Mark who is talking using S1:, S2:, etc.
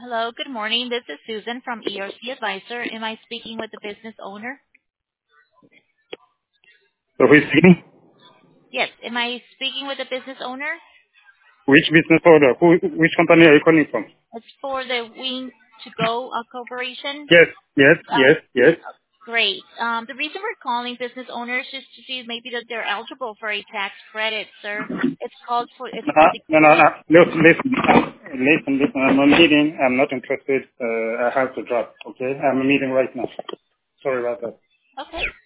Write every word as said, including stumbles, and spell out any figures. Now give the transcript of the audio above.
S1: Hello, good morning. This is Susan from E R C Advisor. Am I speaking with the business owner?
S2: So who is speaking?
S1: Yes. Am I speaking with the business owner?
S2: Which business order? Who, which company are you calling from?
S1: It's for the Wing to Go uh, Corporation.
S2: Yes, yes,
S1: Uh,
S2: yes, yes.
S1: great. Um, the reason we're calling business owners is to see maybe that they're eligible for a tax credit, sir. It's called for it's
S2: Uh,
S1: for the
S2: no, no, no. Listen, listen, uh, listen, listen. I'm on a meeting. I'm not interested. Uh, I have to drop. Okay, I'm a meeting right now. Sorry about that.
S1: okay.